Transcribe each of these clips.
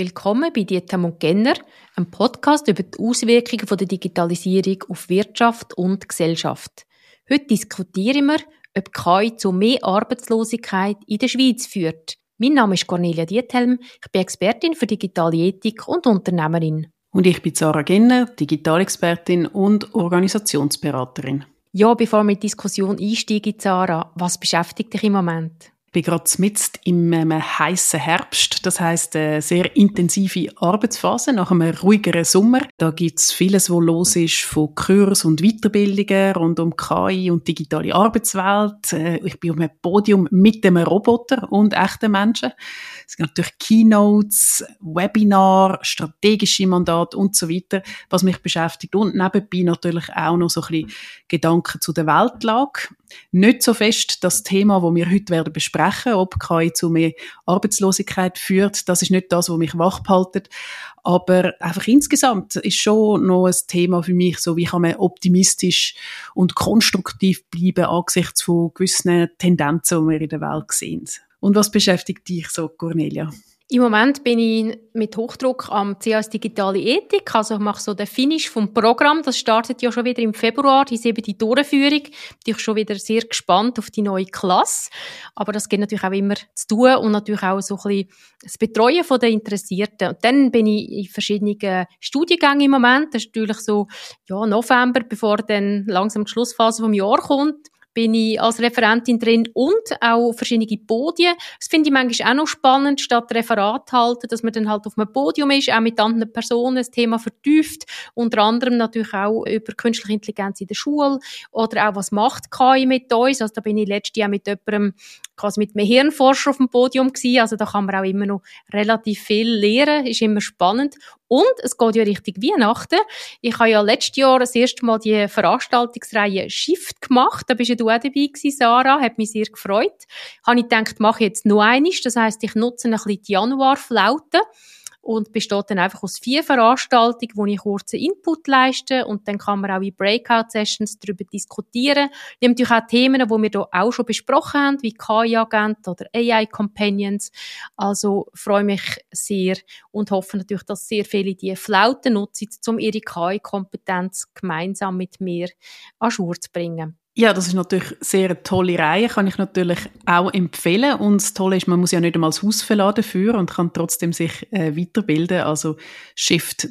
Willkommen bei «Dietem und Genner», einem Podcast über die Auswirkungen der Digitalisierung auf Wirtschaft und Gesellschaft. Heute diskutieren wir, ob KI zu mehr Arbeitslosigkeit in der Schweiz führt. Mein Name ist Cornelia Diethelm, ich bin Expertin für digitale Ethik und Unternehmerin. Und ich bin Sarah Genner, Digitalexpertin und Organisationsberaterin. Ja, bevor wir in die Diskussion einsteigen, Sarah, was beschäftigt dich im Moment? Ich bin gerade mitten im heißen Herbst, das heisst eine sehr intensive Arbeitsphase nach einem ruhigeren Sommer. Da gibt's vieles, was los ist, von Kursen und Weiterbildungen rund um KI und digitale Arbeitswelt. Ich bin auf einem Podium mit einem Roboter und echten Menschen. Es gibt natürlich Keynotes, Webinare, strategische Mandate und so weiter, was mich beschäftigt. Und nebenbei natürlich auch noch so ein bisschen Gedanken zu der Weltlage. Nicht so fest das Thema, das wir heute werden besprechen, ob KI zu mehr Arbeitslosigkeit führt. Das ist nicht das, was mich wach hält. Aber einfach insgesamt ist schon noch ein Thema für mich, so wie kann man optimistisch und konstruktiv bleiben angesichts von gewissen Tendenzen, die wir in der Welt sehen. Und was beschäftigt dich so, Cornelia? Im Moment bin ich mit Hochdruck am CS Digitale Ethik, also ich mache so den Finish vom Programm. Das startet ja schon wieder im Februar, die 7. Durchführung. Bin ich schon wieder sehr gespannt auf die neue Klasse. Aber das geht natürlich auch immer zu tun und natürlich auch so ein bisschen das Betreuen der Interessierten. Und dann bin ich in verschiedenen Studiengängen im Moment. Das ist natürlich so, ja, November, bevor dann langsam die Schlussphase vom Jahr kommt, bin ich als Referentin drin und auch verschiedene Podien. Das finde ich manchmal auch noch spannend, statt Referat halten, dass man dann halt auf einem Podium ist, auch mit anderen Personen das Thema vertieft, unter anderem natürlich auch über künstliche Intelligenz in der Schule oder auch, was macht KI mit uns. Also da bin ich letztes Jahr mit jemandem, quasi mit einem Hirnforscher auf dem Podium gewesen, also da kann man auch immer noch relativ viel lernen, ist immer spannend. Und es geht ja Richtung Weihnachten. Ich habe ja letztes Jahr das erste Mal die Veranstaltungsreihe Shift gemacht. Da bist ja du auch dabei gewesen, Sarah. Hat mich sehr gefreut. Habe ich gedacht, mache ich jetzt noch eines. Das heisst, ich nutze ein bisschen die Januarflaute und besteht dann einfach aus 4 Veranstaltungen, wo ich kurzen Input leiste und dann kann man auch in Breakout-Sessions darüber diskutieren. Wir haben natürlich auch Themen, die wir hier auch schon besprochen haben, wie KI-Agent oder AI-Companions. Also freue mich sehr und hoffe natürlich, dass sehr viele die Flaute nutzen, um ihre KI-Kompetenz gemeinsam mit mir an Schur zu bringen. Ja, das ist natürlich sehr eine tolle Reihe, kann ich natürlich auch empfehlen. Und das Tolle ist, man muss ja nicht einmal das Haus verlassen dafür und kann trotzdem sich weiterbilden. Also Shift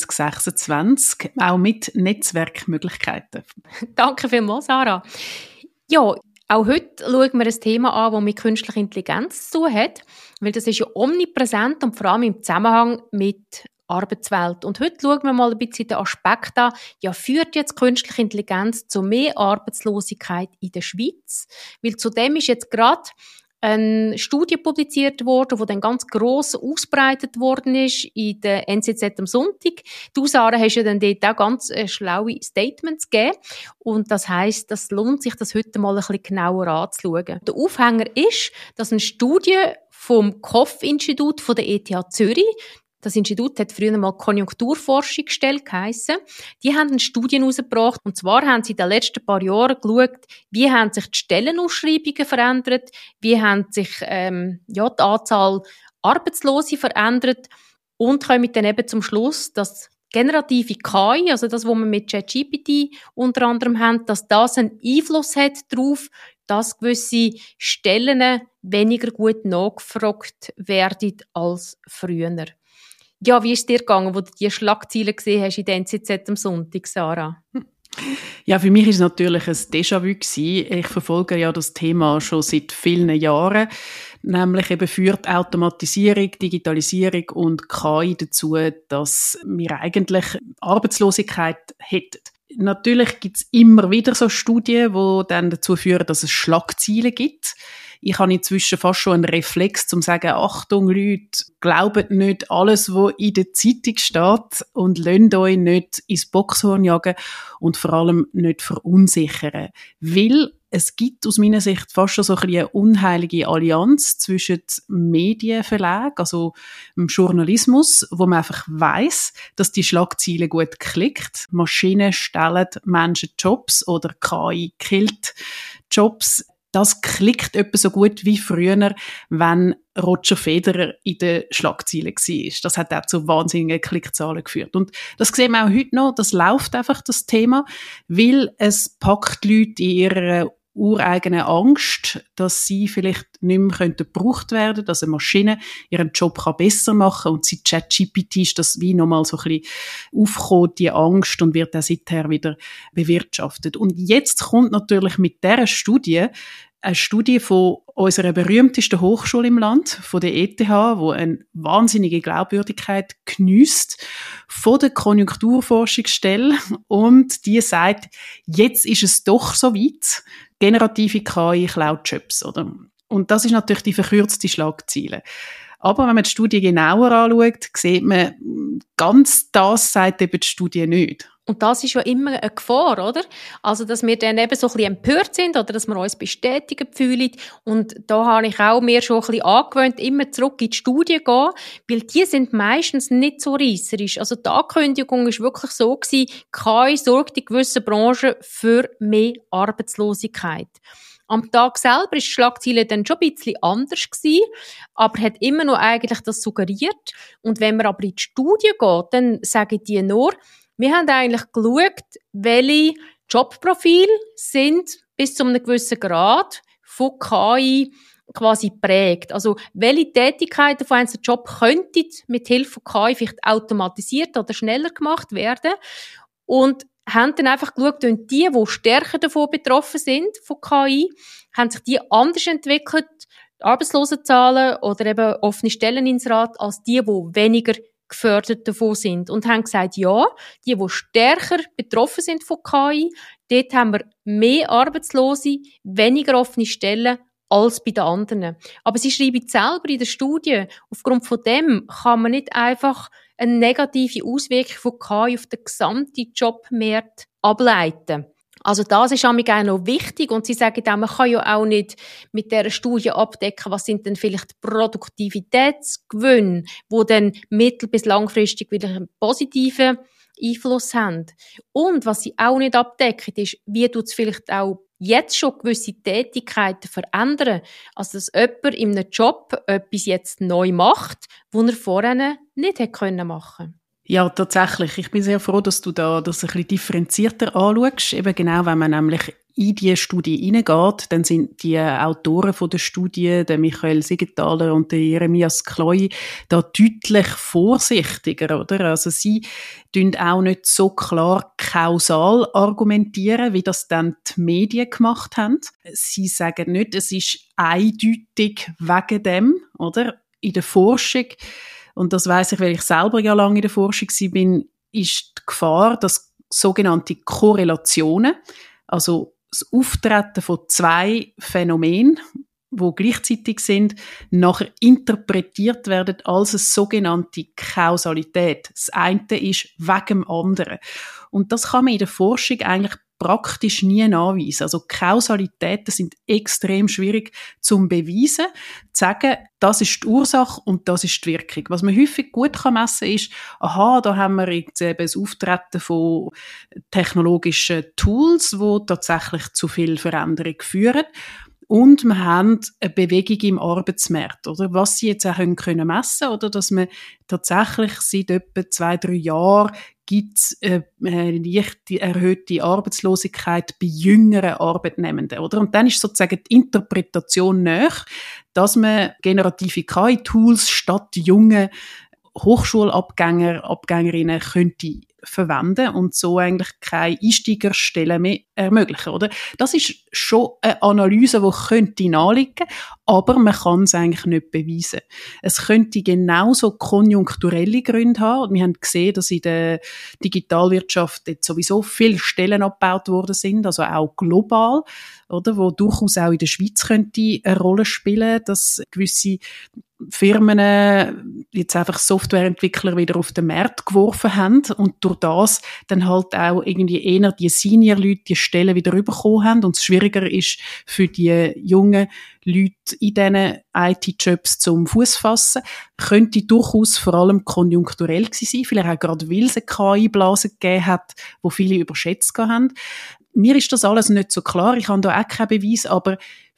2026, auch mit Netzwerkmöglichkeiten. Danke vielmals, Sarah. Ja, auch heute schauen wir ein Thema an, das mit künstlicher Intelligenz zu tun hat, weil das ist ja omnipräsent und vor allem im Zusammenhang mit Arbeitswelt. Und heute schauen wir mal ein bisschen den Aspekt an, ja, führt jetzt künstliche Intelligenz zu mehr Arbeitslosigkeit in der Schweiz? Weil zudem ist jetzt gerade eine Studie publiziert worden, die dann ganz gross ausbreitet worden ist in der NZZ am Sonntag. Du, Sarah, hast ja dann dort auch ganz schlaue Statements gegeben. Und das heisst, das lohnt sich, das heute mal ein bisschen genauer anzuschauen. Der Aufhänger ist, dass eine Studie vom KOF-Institut von der ETH Zürich, das Institut hat früher mal Konjunkturforschungsstelle geheissen. Die haben eine Studie herausgebracht. Und zwar haben sie in den letzten paar Jahren geschaut, wie haben sich die Stellenausschreibungen verändert, wie haben sich die Anzahl Arbeitslose verändert und kommen dann eben zum Schluss, dass generative KI, also das, was wir mit ChatGPT unter anderem haben, dass das einen Einfluss hat darauf, dass gewisse Stellen weniger gut nachgefragt werden als früher. Ja, wie ist es dir gegangen, wo du die Schlagzeilen gesehen hast in der NZZ am Sonntag, Sarah? Ja, für mich ist es natürlich ein Déjà-vu gewesen. Ich verfolge ja das Thema schon seit vielen Jahren. Nämlich eben führt Automatisierung, Digitalisierung und KI dazu, dass wir eigentlich Arbeitslosigkeit hätten. Natürlich gibt es immer wieder so Studien, die dann dazu führen, dass es Schlagzeilen gibt. Ich habe inzwischen fast schon einen Reflex, um zu sagen, Achtung Leute, glaubt nicht alles, was in der Zeitung steht und lasst euch nicht ins Boxhorn jagen und vor allem nicht verunsichern. Weil es gibt aus meiner Sicht fast schon so eine unheilige Allianz zwischen Medienverlagen, also dem Journalismus, wo man einfach weiss, dass die Schlagzeilen gut klickt. Maschinen stellen Menschen Jobs oder KI killt Jobs. das klickt etwa so gut wie früher, wenn Roger Federer in den Schlagzeilen war. Das hat auch zu wahnsinnigen Klickzahlen geführt. Und das sehen wir auch heute noch, das läuft einfach, das Thema, weil es packt Leute in ihrer ureigenen Angst, dass sie vielleicht nicht mehr gebraucht werden können, dass eine Maschine ihren Job besser machen kann. Und seit ChatGPT ist das wie nochmal so ein bisschen aufgekommen, die Angst, und wird auch seither wieder bewirtschaftet. Und jetzt kommt natürlich mit dieser Studie eine Studie von unserer berühmtesten Hochschule im Land, von der ETH, die eine wahnsinnige Glaubwürdigkeit geniesst, von der Konjunkturforschungsstelle, und die sagt, jetzt ist es doch so weit, generative KI klaut Jobs, oder? Und das ist natürlich die verkürzte Schlagzeile. Aber wenn man die Studie genauer anschaut, sieht man, ganz das sagt eben die Studie nicht. Und das ist ja immer eine Gefahr, oder? Also, dass wir dann eben so ein bisschen empört sind oder dass wir uns bestätigt fühlen. Und da habe ich auch mir schon ein bisschen angewöhnt, immer zurück in die Studie zu gehen, weil die sind meistens nicht so reisserisch. Also, die Ankündigung war wirklich so gewesen, KI sorgt in gewissen Branchen für mehr Arbeitslosigkeit. Am Tag selber war die Schlagzeile dann schon ein bisschen anders gewesen, aber hat immer noch eigentlich das suggeriert. Und wenn man aber in die Studie geht, dann sagen die nur, wir haben eigentlich geschaut, welche Jobprofile sind bis zu einem gewissen Grad von KI quasi prägt. Also, welche Tätigkeiten von einem Job könnten mit Hilfe von KI vielleicht automatisiert oder schneller gemacht werden. Und haben dann einfach geschaut, und die stärker davon betroffen sind, von KI, haben sich die anders entwickelt, Arbeitslosenzahlen oder eben offene Stelleninserate, als die weniger gefördert davon sind. Und haben gesagt, ja, die stärker betroffen sind von KI, dort haben wir mehr Arbeitslose, weniger offene Stellen als bei den anderen. Aber sie schreiben selber in der Studie, aufgrund von dem kann man nicht einfach eine negative Auswirkung von KI auf den gesamten Jobmarkt ableiten. Also das ist auch noch wichtig, und sie sagen auch, man kann ja auch nicht mit dieser Studie abdecken, was sind denn vielleicht Produktivitätsgewinne, die dann mittel- bis langfristig wieder einen positiven Einfluss haben. Und was sie auch nicht abdecken, ist, wie tut es vielleicht auch jetzt schon gewisse Tätigkeiten verändern. Also dass jemand in einem Job etwas jetzt neu macht, was er vorher nicht hätte machen können. Ja, tatsächlich. Ich bin sehr froh, dass du das ein bisschen differenzierter anschaust. Eben genau, wenn man nämlich in die Studie hineingeht, dann sind die Autoren von der Studie, der Michael Siegenthaler und der Jeremias Kloi, da deutlich vorsichtiger, oder? Also sie tun auch nicht so klar kausal argumentieren, wie das dann die Medien gemacht haben. Sie sagen nicht, es ist eindeutig wegen dem, oder? In der Forschung, und das weiss ich, weil ich selber ja lange in der Forschung bin, ist die Gefahr, dass sogenannte Korrelationen, also das Auftreten von zwei Phänomenen, die gleichzeitig sind, nachher interpretiert werden als eine sogenannte Kausalität. Das eine ist wegen dem anderen. Und das kann man in der Forschung eigentlich praktisch nie nachweisen. Also Kausalitäten sind extrem schwierig zu beweisen, zu sagen, das ist die Ursache und das ist die Wirkung. Was man häufig gut messen kann, ist, aha, da haben wir jetzt eben das Auftreten von technologischen Tools, die tatsächlich zu viel Veränderung führen. Und wir haben eine Bewegung im Arbeitsmarkt, oder? Was sie jetzt auch können messen, oder? Dass man tatsächlich seit etwa 2-3 Jahren gibt es eine leicht erhöhte Arbeitslosigkeit bei jüngeren Arbeitnehmenden, oder? Und dann ist sozusagen die Interpretation nach, dass man generative KI-Tools statt jungen Hochschulabgängerinnen könnte verwenden und so eigentlich keine Einsteigerstellen mehr ermöglichen, oder? Das ist schon eine Analyse, die könnte naheliegen, aber man kann es eigentlich nicht beweisen. Es könnte genauso konjunkturelle Gründe haben, und wir haben gesehen, dass in der Digitalwirtschaft jetzt sowieso viele Stellen abgebaut worden sind, also auch global, oder? Wo durchaus auch in der Schweiz könnte eine Rolle spielen, dass gewisse Firmen jetzt einfach Softwareentwickler wieder auf den Markt geworfen haben und durch das dann halt auch irgendwie eher die Senior-Leute die Stellen wieder bekommen haben und es schwieriger ist für die jungen Leute in diesen IT-Jobs zum Fuß fassen, könnte durchaus vor allem konjunkturell gewesen sein, vielleicht auch gerade weil es eine KI-Blase gegeben hat, wo viele überschätzt haben. Mir ist das alles nicht so klar, ich habe da auch keinen Beweis, aber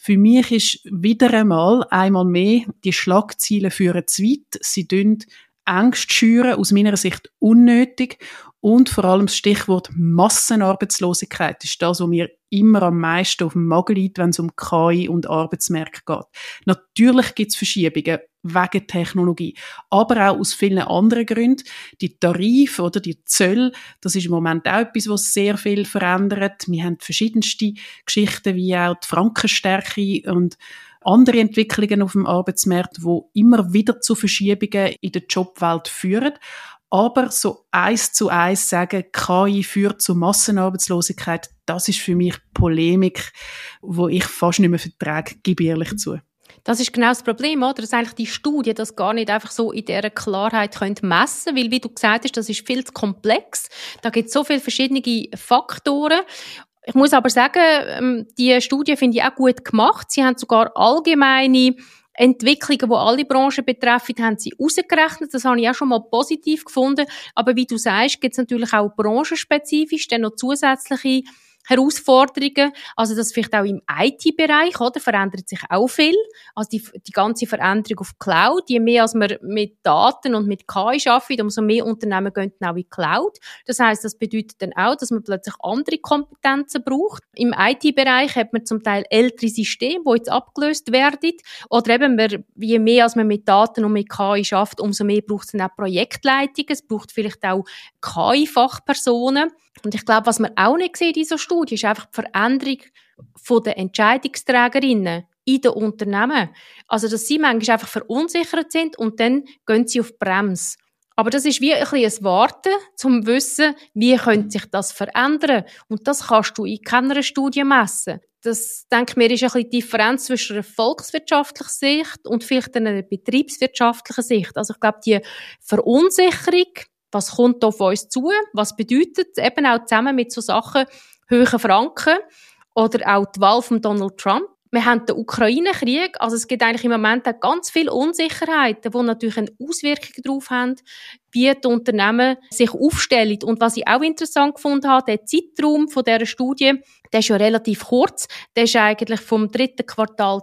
Für mich ist wieder einmal mehr, die Schlagzeilen führen zu weit. Sie tun Ängste schüren, aus meiner Sicht unnötig. Und vor allem das Stichwort Massenarbeitslosigkeit ist das, was mir immer am meisten auf den Magen liegt, wenn es um KI und Arbeitsmärkte geht. Natürlich gibt es Verschiebungen wegen Technologie, aber auch aus vielen anderen Gründen. Die Tarife oder die Zölle, das ist im Moment auch etwas, was sehr viel verändert. Wir haben verschiedenste Geschichten, wie auch die Frankenstärke und andere Entwicklungen auf dem Arbeitsmarkt, die immer wieder zu Verschiebungen in der Jobwelt führen. Aber so 1:1 sagen, KI führt zu Massenarbeitslosigkeit, das ist für mich Polemik, wo ich fast nicht mehr vertrage, gebe ich ehrlich zu. Das ist genau das Problem, oder? Dass eigentlich die Studie das gar nicht einfach so in dieser Klarheit messen können, weil, wie du gesagt hast, das ist viel zu komplex. Da gibt es so viele verschiedene Faktoren. Ich muss aber sagen, die Studie finde ich auch gut gemacht. Sie haben sogar allgemeine Entwicklungen, die alle Branchen betreffen, haben sie ausgerechnet. Das habe ich auch schon mal positiv gefunden. Aber wie du sagst, gibt es natürlich auch branchenspezifisch dann noch zusätzliche Herausforderungen. Also das vielleicht auch im IT-Bereich, oder? Verändert sich auch viel. Also die ganze Veränderung auf Cloud. Je mehr als man mit Daten und mit KI arbeitet, umso mehr Unternehmen gehen dann auch in Cloud. Das heisst, das bedeutet dann auch, dass man plötzlich andere Kompetenzen braucht. Im IT-Bereich hat man zum Teil ältere Systeme, die jetzt abgelöst werden. Oder eben, je mehr als man mit Daten und mit KI arbeitet, umso mehr braucht es dann auch Projektleitungen. Es braucht vielleicht auch KI-Fachpersonen. Und ich glaube, was man auch nicht sieht in dieser Studie, ist einfach die Veränderung der Entscheidungsträgerinnen in den Unternehmen. Also, dass sie manchmal einfach verunsichert sind und dann gehen sie auf die Bremse. Aber das ist wie ein bisschen ein Warten, um zu wissen, wie könnte sich das verändern. Und das kannst du in keiner Studie messen. Das, denke ich mir, ist ein bisschen die Differenz zwischen einer volkswirtschaftlichen Sicht und vielleicht einer betriebswirtschaftlichen Sicht. Also ich glaube, die Verunsicherung, was kommt auf uns zu? Was bedeutet eben auch zusammen mit so Sachen hohen Franken oder auch die Wahl von Donald Trump? Wir haben den Ukraine-Krieg, also es gibt eigentlich im Moment auch ganz viele Unsicherheiten, die natürlich eine Auswirkung darauf haben, wie die Unternehmen sich aufstellen. Und was ich auch interessant gefunden habe, der Zeitraum von dieser Studie, der ist ja relativ kurz. Der ist eigentlich vom 3. Quartal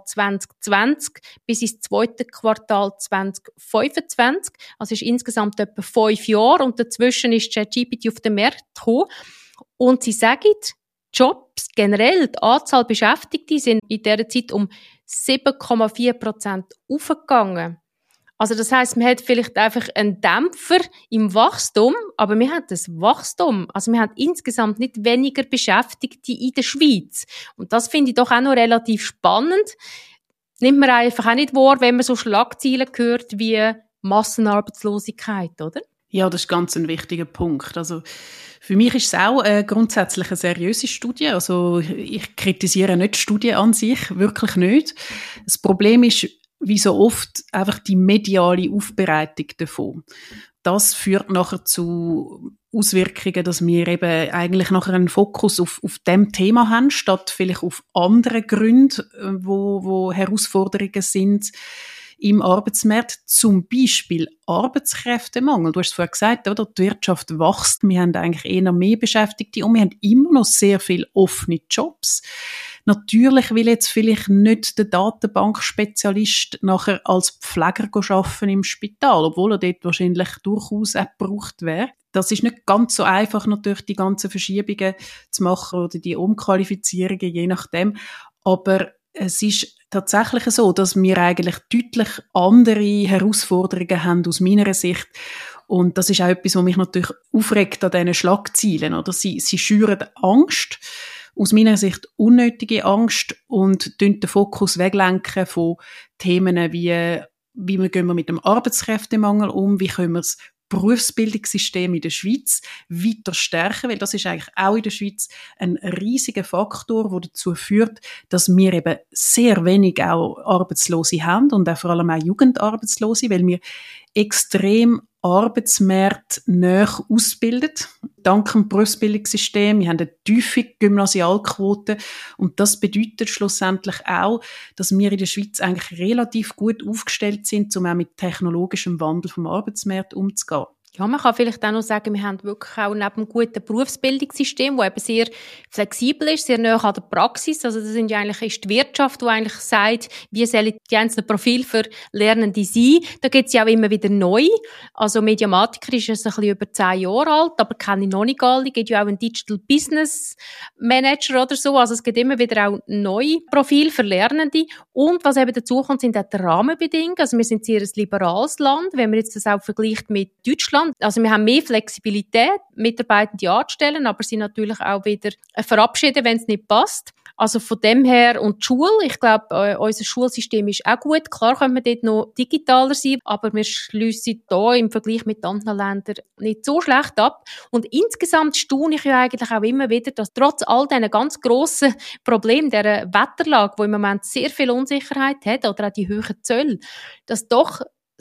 2020 bis ins 2. Quartal 2025. Also ist insgesamt etwa 5 Jahre und dazwischen ist ChatGPT auf den Markt gekommen. Und sie sagen, Jobs, generell, die Anzahl Beschäftigter sind in dieser Zeit um 7,4% aufgegangen. Also das heisst, man hat vielleicht einfach einen Dämpfer im Wachstum, aber wir haben das Wachstum. Also wir haben insgesamt nicht weniger Beschäftigte in der Schweiz. Und das finde ich doch auch noch relativ spannend. Nimmt man einfach auch nicht wahr, wenn man so Schlagzeilen hört wie Massenarbeitslosigkeit, oder? Ja, das ist ganz ein wichtiger Punkt. Also für mich ist es auch grundsätzlich eine seriöse Studie. Also ich kritisiere nicht die Studie an sich, wirklich nicht. Das Problem ist, wie so oft, einfach die mediale Aufbereitung davon. Das führt nachher zu Auswirkungen, dass wir eben eigentlich nachher einen Fokus auf dem Thema haben, statt vielleicht auf andere Gründe, wo Herausforderungen sind im Arbeitsmarkt, zum Beispiel Arbeitskräftemangel. Du hast es vorher gesagt, oder? Die Wirtschaft wächst, wir haben eigentlich eher mehr Beschäftigte und wir haben immer noch sehr viele offene Jobs. Natürlich will jetzt vielleicht nicht der Datenbankspezialist nachher als Pfleger arbeiten im Spital, obwohl er dort wahrscheinlich durchaus auch gebraucht wäre. Das ist nicht ganz so einfach, natürlich die ganzen Verschiebungen zu machen oder die Umqualifizierungen, je nachdem. Aber es ist tatsächlich so, dass wir eigentlich deutlich andere Herausforderungen haben aus meiner Sicht. Und das ist auch etwas, was mich natürlich aufregt an diesen Schlagzeilen. Oder? Sie schüren Angst, aus meiner Sicht unnötige Angst, und den Fokus weglenken von Themen wie gehen wir mit dem Arbeitskräftemangel um, wie können wir das Berufsbildungssystem in der Schweiz weiter stärken, weil das ist eigentlich auch in der Schweiz ein riesiger Faktor, der dazu führt, dass wir eben sehr wenig auch Arbeitslose haben und auch vor allem auch Jugendarbeitslose, weil wir extrem arbeitsmarktnah ausbildet, dank dem Berufsbildungssystem. Wir haben eine tiefe Gymnasialquote und das bedeutet schlussendlich auch, dass wir in der Schweiz eigentlich relativ gut aufgestellt sind, um auch mit technologischem Wandel vom Arbeitsmarkt umzugehen. Ja, man kann vielleicht auch noch sagen, wir haben wirklich auch neben einem guten Berufsbildungssystem, das eben sehr flexibel ist, sehr nah an der Praxis. Also das ist die Wirtschaft, die eigentlich sagt, wie sollen die einzelnen Profile für Lernende sein. Da gibt es ja auch immer wieder neu. Also Mediamatiker ist jetzt ein bisschen über 10 Jahre alt, aber kenne ich noch nicht alle. Es gibt ja auch einen Digital Business Manager oder so. Also es gibt immer wieder auch neue Profile für Lernende. Und was eben dazu kommt, sind auch die Rahmenbedingungen. Also wir sind sehr ein liberales Land, wenn man jetzt das auch vergleicht mit Deutschland. Also wir haben mehr Flexibilität, Mitarbeitende anzustellen, aber sie natürlich auch wieder verabschieden, wenn es nicht passt. Also von dem her, und die Schule, ich glaube, unser Schulsystem ist auch gut. Klar können wir dort noch digitaler sein, aber wir schliessen da im Vergleich mit anderen Ländern nicht so schlecht ab. Und insgesamt staune ich ja eigentlich auch immer wieder, dass trotz all diesen ganz grossen Problemen, der Wetterlage, wo im Moment sehr viel Unsicherheit hat, oder auch die hohen Zölle, dass doch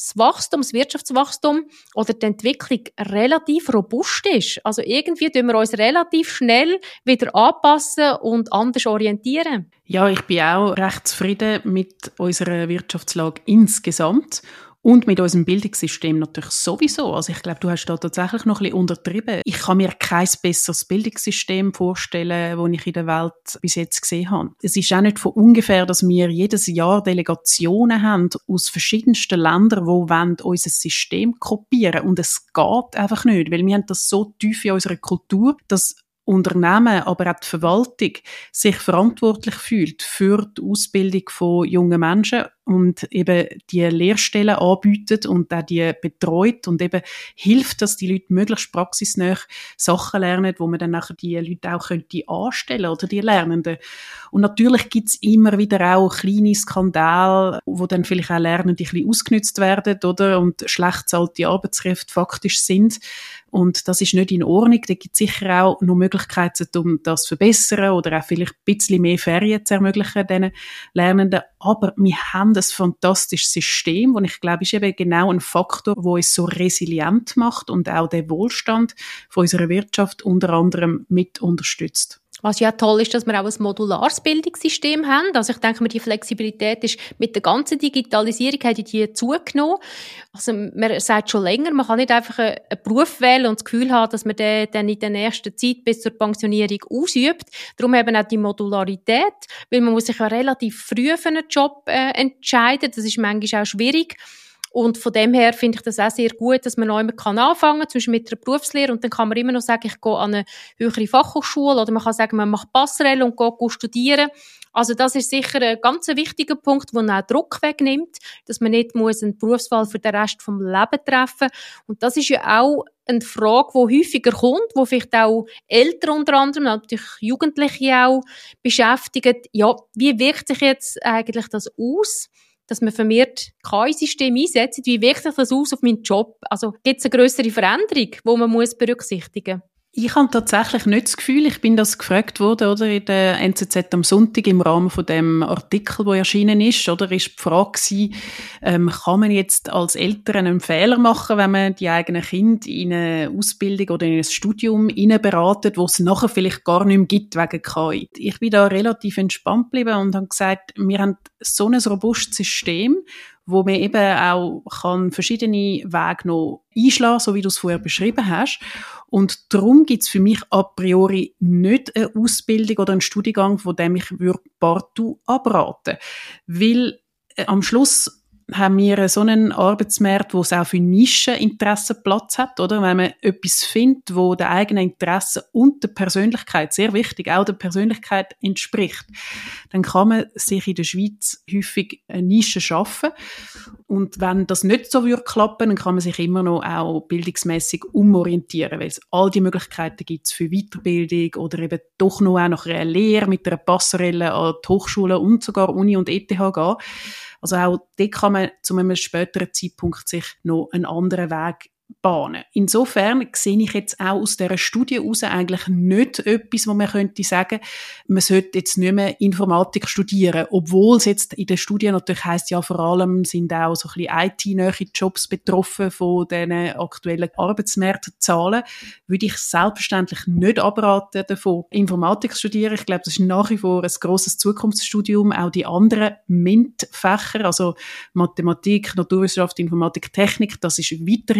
das Wirtschaftswachstum oder die Entwicklung relativ robust ist. Also irgendwie tun wir uns relativ schnell wieder anpassen und anders orientieren. Ja, ich bin auch recht zufrieden mit unserer Wirtschaftslage insgesamt. Und mit unserem Bildungssystem natürlich sowieso. Also ich glaube, du hast da tatsächlich noch ein bisschen untertrieben. Ich kann mir kein besseres Bildungssystem vorstellen, das ich in der Welt bis jetzt gesehen habe. Es ist auch nicht von ungefähr, dass wir jedes Jahr Delegationen haben aus verschiedensten Ländern, die unser System kopieren wollen. Und es geht einfach nicht, weil wir haben das so tief in unserer Kultur, dass Unternehmen, aber auch die Verwaltung sich verantwortlich fühlt für die Ausbildung von jungen Menschen und eben die Lehrstellen anbietet und auch die betreut und eben hilft, dass die Leute möglichst praxisnah Sachen lernen, wo man dann nachher die Leute auch anstellen oder die Lernenden. Und natürlich gibt's immer wieder auch kleine Skandale, wo dann vielleicht auch Lernende ein bisschen ausgenutzt werden, oder? Und schlecht bezahlte Arbeitskräfte faktisch sind. Und das ist nicht in Ordnung. Da gibt es sicher auch noch Möglichkeiten, um das zu verbessern oder auch vielleicht ein bisschen mehr Ferien zu ermöglichen, diesen Lernenden. Aber wir haben ein fantastisches System, und ich glaube, ist eben genau ein Faktor, der uns so resilient macht und auch den Wohlstand von unserer Wirtschaft unter anderem mit unterstützt. Was ja toll ist, dass wir auch ein modulares Bildungssystem haben. Also ich denke mir, die Flexibilität ist mit der ganzen Digitalisierung hat die zugenommen. Also man sagt schon länger, man kann nicht einfach einen Beruf wählen und das Gefühl haben, dass man den dann in der nächsten Zeit bis zur Pensionierung ausübt. Darum eben auch die Modularität, weil man muss sich ja relativ früh für einen Job entscheiden. Das ist manchmal auch schwierig. Und von dem her finde ich das auch sehr gut, dass man noch immer anfangen kann, zum Beispiel mit der Berufslehre, und dann kann man immer noch sagen, ich gehe an eine höhere Fachhochschule, oder man kann sagen, man macht Passerelle und geht studieren. Also das ist sicher ein ganz wichtiger Punkt, der auch Druck wegnimmt, dass man nicht eine Berufswahl für den Rest des Lebens treffen muss. Und das ist ja auch eine Frage, die häufiger kommt, wo vielleicht auch Eltern unter anderem, natürlich Jugendliche auch beschäftigen. Ja, wie wirkt sich jetzt eigentlich das aus, dass man vermehrt KI-Systeme einsetzt? Wie wirkt sich das aus auf meinen Job? Also gibt es eine grössere Veränderung, die man berücksichtigen muss? Ich habe tatsächlich nicht das Gefühl, ich bin das gefragt worden, oder, in der NZZ am Sonntag im Rahmen von dem Artikel, der erschienen ist, oder, ist die Frage gewesen, kann man jetzt als Eltern einen Fehler machen, wenn man die eigenen Kinder in eine Ausbildung oder in ein Studium beratet, wo es nachher vielleicht gar nicht mehr gibt wegen KI. Ich bin da relativ entspannt geblieben und habe gesagt, wir haben so ein robustes System, wo man eben auch verschiedene Wege noch einschlagen kann, so wie du es vorher beschrieben hast. Und darum gibt es für mich a priori nicht eine Ausbildung oder einen Studiengang, von dem ich partout abraten würde. Weil am Schluss haben wir so einen Arbeitsmarkt, wo es auch für Nischeninteressen Platz hat, oder? Wenn man etwas findet, wo der eigenen Interessen und der Persönlichkeit, sehr wichtig, auch der Persönlichkeit entspricht, dann kann man sich in der Schweiz häufig eine Nische schaffen. Und wenn das nicht so klappen, dann kann man sich immer noch auch bildungsmässig umorientieren, weil es all die Möglichkeiten gibt für Weiterbildung oder eben doch noch auch nach einer Lehre mit einer Passerelle an die Hochschule und sogar Uni und ETH gehen. Also auch dort kann man zu einem späteren Zeitpunkt sich noch einen anderen Weg bahnen. Insofern sehe ich jetzt auch aus dieser Studie heraus eigentlich nicht etwas, wo man könnte sagen, man sollte jetzt nicht mehr Informatik studieren, obwohl es jetzt in der Studie natürlich heisst, ja, vor allem sind auch so ein bisschen IT-nahe Jobs betroffen von diesen aktuellen Arbeitsmarktzahlen, würde ich selbstverständlich nicht abraten davon, Informatik zu studieren. Ich glaube, das ist nach wie vor ein grosses Zukunftsstudium. Auch die anderen MINT-Fächer, also Mathematik, Naturwissenschaft, Informatik, Technik, das ist weiterhin sehr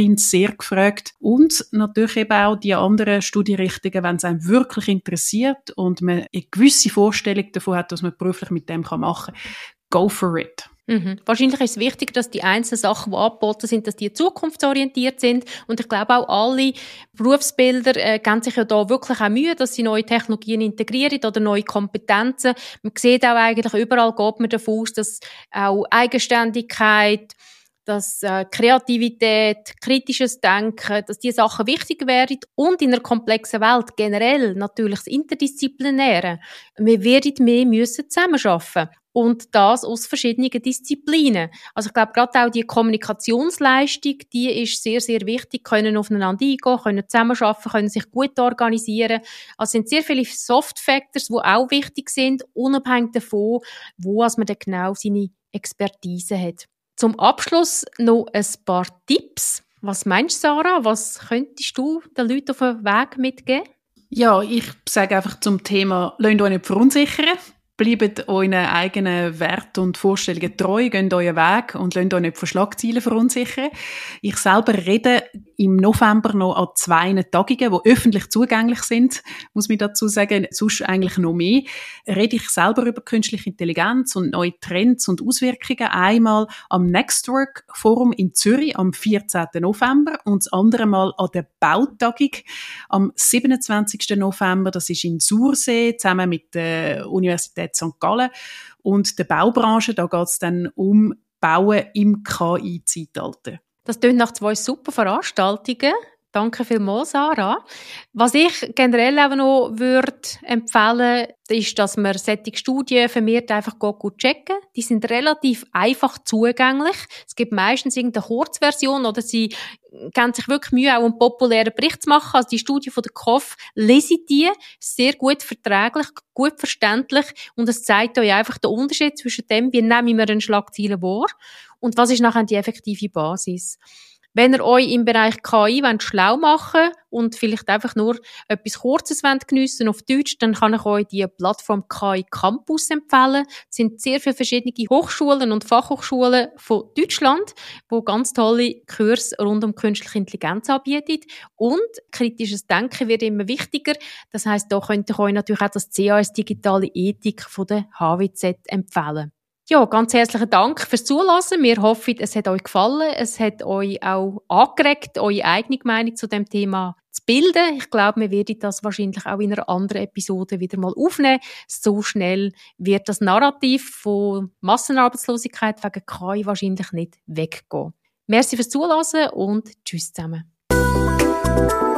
sehr gefragt. Und natürlich eben auch die anderen Studienrichtungen, wenn es einem wirklich interessiert und man eine gewisse Vorstellung davon hat, was man beruflich mit dem machen kann. Go for it. Wahrscheinlich ist es wichtig, dass die einzelnen Sachen, die angeboten sind, dass die zukunftsorientiert sind. Und ich glaube auch alle Berufsbilder geben sich ja da wirklich auch Mühe, dass sie neue Technologien integrieren oder neue Kompetenzen. Man sieht auch eigentlich, überall geht man davon aus, dass auch Eigenständigkeit, dass Kreativität, kritisches Denken, dass diese Sachen wichtig wären und in einer komplexen Welt generell natürlich das Interdisziplinäre. Wir werden mehr müssen zusammenarbeiten. Und das aus verschiedenen Disziplinen. Also ich glaube, gerade auch die Kommunikationsleistung, die ist sehr, sehr wichtig, können aufeinander eingehen, können zusammenarbeiten, können sich gut organisieren. Also es sind sehr viele Soft Factors, die auch wichtig sind, unabhängig davon, wo man dann genau seine Expertise hat. Zum Abschluss noch ein paar Tipps. Was meinst du, Sarah? Was könntest du den Leuten auf den Weg mitgeben? Ja, ich sage einfach zum Thema, lasst euch nicht verunsichern. Bleibt euren eigenen Werten und Vorstellungen treu, geht euren Weg und lasst euch nicht von Schlagzeilen verunsichern. Ich selber rede im November noch an 2 Tagungen, die öffentlich zugänglich sind, muss man dazu sagen, sonst eigentlich noch mehr. Rede ich selber über künstliche Intelligenz und neue Trends und Auswirkungen. Einmal am Nextwork Forum in Zürich am 14. November und das andere Mal an der Bautagung am 27. November. Das ist in Sursee, zusammen mit der Universität St. Gallen und der Baubranche. Da geht es dann um Bauen im KI-Zeitalter. Das klingt nach 2 super Veranstaltungen. Danke vielmals, Sarah. Was ich generell auch noch empfehlen würde, ist, dass man solche Studien vermehrt einfach gut checken. Die sind relativ einfach zugänglich. Es gibt meistens irgendeine Kurzversion oder sie geben sich wirklich Mühe, auch einen populären Bericht zu machen. Also die Studie von der KOF, lese die, sehr gut verträglich, gut verständlich und es zeigt euch einfach den Unterschied zwischen dem, wie nehmen wir eine Schlagzeile wahr und was ist nachher die effektive Basis. Wenn ihr euch im Bereich KI schlau machen wollt und vielleicht einfach nur etwas Kurzes geniessen auf Deutsch, dann kann ich euch die Plattform KI Campus empfehlen. Es sind sehr viele verschiedene Hochschulen und Fachhochschulen von Deutschland, die ganz tolle Kurse rund um künstliche Intelligenz anbieten. Und kritisches Denken wird immer wichtiger. Das heisst, da könnt ihr euch natürlich auch das CAS Digitale Ethik von der HWZ empfehlen. Ja, ganz herzlichen Dank fürs Zuhören. Wir hoffen, es hat euch gefallen. Es hat euch auch angeregt, eure eigene Meinung zu dem Thema zu bilden. Ich glaube, wir werden das wahrscheinlich auch in einer anderen Episode wieder mal aufnehmen. So schnell wird das Narrativ von Massenarbeitslosigkeit wegen KI wahrscheinlich nicht weggehen. Merci fürs Zuhören und tschüss zusammen.